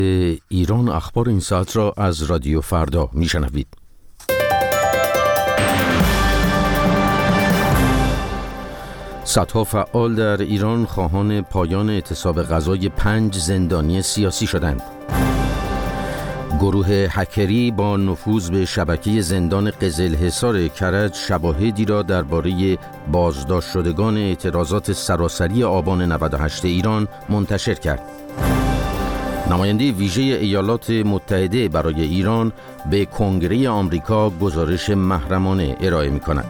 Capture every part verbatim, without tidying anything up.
ایران اخبار این ساعت را از رادیو فردا میشنوید. صدها فعال در ایران خواهان پایان اعتصاب غذای پنج زندانی سیاسی شدند. گروه هکری با نفوذ به شبکه زندان قزلحصار کرج شواهدی را درباره بازداشت شدگان اعتراضات سراسری آبان نود و هشت ایران منتشر کرد. نماینده ویژه ایالات متحده برای ایران به کنگره آمریکا گزارش محرمانه ارائه می‌کند.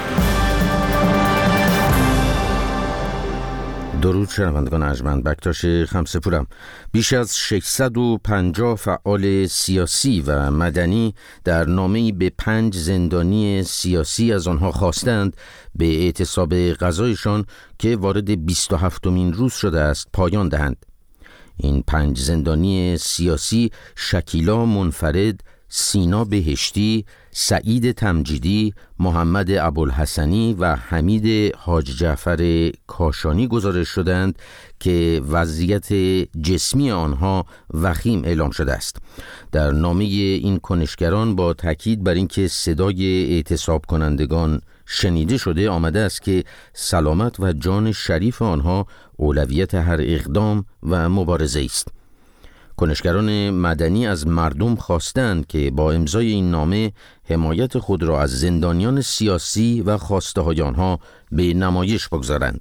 درود شنوندگان ارجمند، بکتاش خمسه‌پورم. بیش از ششصد و پنجاه فعال سیاسی و مدنی در نامه‌ای به پنج زندانی سیاسی از آنها خواستند به اعتصاب غذایشان که وارد بیست و هفتمین روز شده است پایان دهند. این پنج زندانی سیاسی شکیلا منفرد، سینا بهشتی، سعید تمجیدی، محمد ابوالحسنی و حمید حاج جعفر کاشانی گزارش شدند که وضعیت جسمی آنها وخیم اعلام شده است. در نامه این کنشگران با تاکید بر اینکه صدای اعتصاب کنندگان شنیده شده آمده است که سلامت و جان شریف آنها اولویت هر اقدام و مبارزه است. کنشگران مدنی از مردم خواستند که با امضای این نامه حمایت خود را از زندانیان سیاسی و خواسته های آنها به نمایش بگذارند.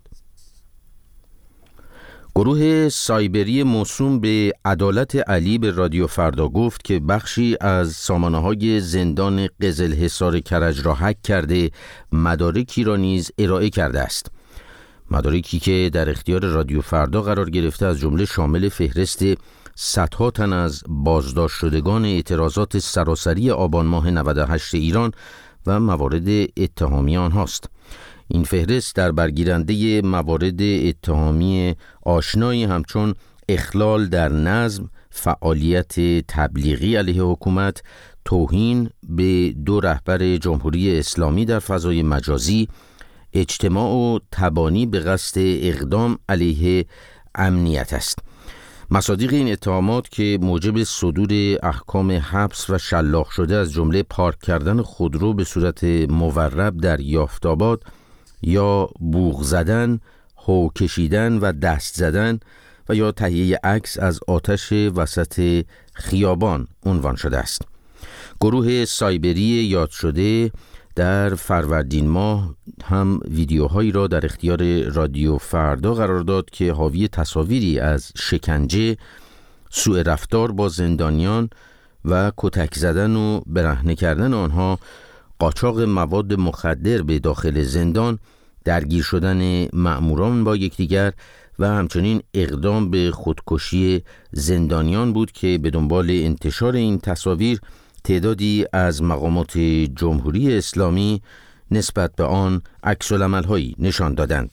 گروه سایبری موسوم به عدالت علی به رادیو فردا گفت که بخشی از سامانه‌های زندان قزلحصار کرج را هک کرده مدارکی را نیز ارائه کرده است. مدارکی که در اختیار رادیو فردا قرار گرفته از جمله شامل فهرست صدها تن از بازداشت شدگان اعتراضات سراسری آبان ماه نود و هشت ایران و موارد اتهامی آنهاست. این فهرست در برگیرنده موارد اتهامی آشنایی همچون اخلال در نظم، فعالیت تبلیغی علیه حکومت، توهین به دو رهبر جمهوری اسلامی در فضای مجازی، اجتماع و تبانی به قصد اقدام علیه امنیت است. مصادیق این اتهامات که موجب صدور احکام حبس و شلاق شده از جمله پارک کردن خودرو به صورت مورب در یافت‌آباد یا بوق زدن، هو کشیدن و دست زدن و یا تهیه عکس از آتش وسط خیابان عنوان شده است. گروه سایبری یاد شده در فروردین ماه هم ویدیوهایی را در اختیار رادیو فردا قرار داد که حاوی تصاویری از شکنجه، سوء رفتار با زندانیان و کتک زدن و برهنه کردن آنها، قاچاق مواد مخدر به داخل زندان، درگیر شدن مأموران با یکدیگر و همچنین اقدام به خودکشی زندانیان بود که به دنبال انتشار این تصاویر تعدادی از مقامات جمهوری اسلامی نسبت به آن عکس‌العمل‌هایی نشان دادند.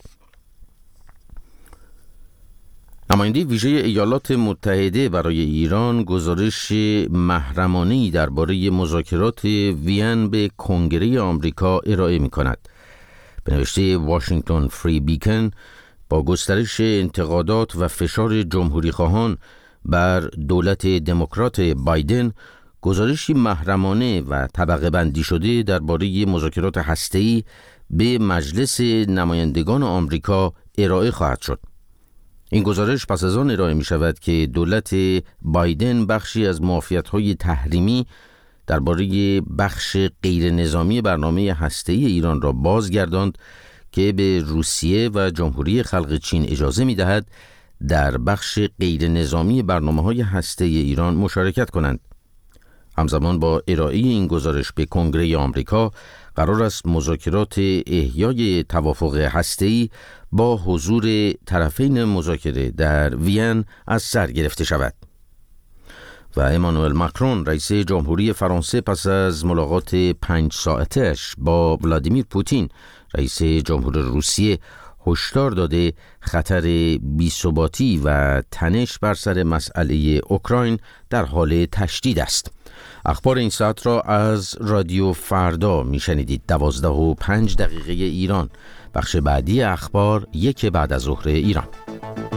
نماینده ویژه ایالات متحده برای ایران گزارش محرمانه‌ای درباره مذاکرات وین به کنگره آمریکا ارائه می‌کند. به نوشته واشنگتن فری بیکن، با گسترش انتقادات و فشار جمهوری‌خواهان بر دولت دموکرات بایدن، گزارشی محرمانه و طبقه بندی شده درباره مذاکرات هسته‌ای به مجلس نمایندگان آمریکا ارائه خواهد شد. این گزارش پس از آن ارائه می شود که دولت بایدن بخشی از معافیت‌های تحریمی درباره بخش غیر نظامی برنامه هسته‌ای ایران را بازگرداند که به روسیه و جمهوری خلق چین اجازه می دهد در بخش غیر نظامی برنامه‌های هسته‌ای ایران مشارکت کنند. همزمان با ارائه این گزارش به کنگره آمریکا قرار است مذاکرات احیای توافق هسته‌ای با حضور طرفین مذاکره در وین از سر گرفته شود. و امانوئل ماکرون رئیس جمهوری فرانسه پس از ملاقات پنج ساعتش با ولادیمیر پوتین رئیس جمهور روسیه هشدار داده خطر بی‌ثباتی و تنش بر سر مسئله اوکراین در حال تشدید است. اخبار این ساعت را از رادیو فردا میشنیدید. دوازده و پنج دقیقه ایران. بخش بعدی اخبار یک بعد از ظهر ایران.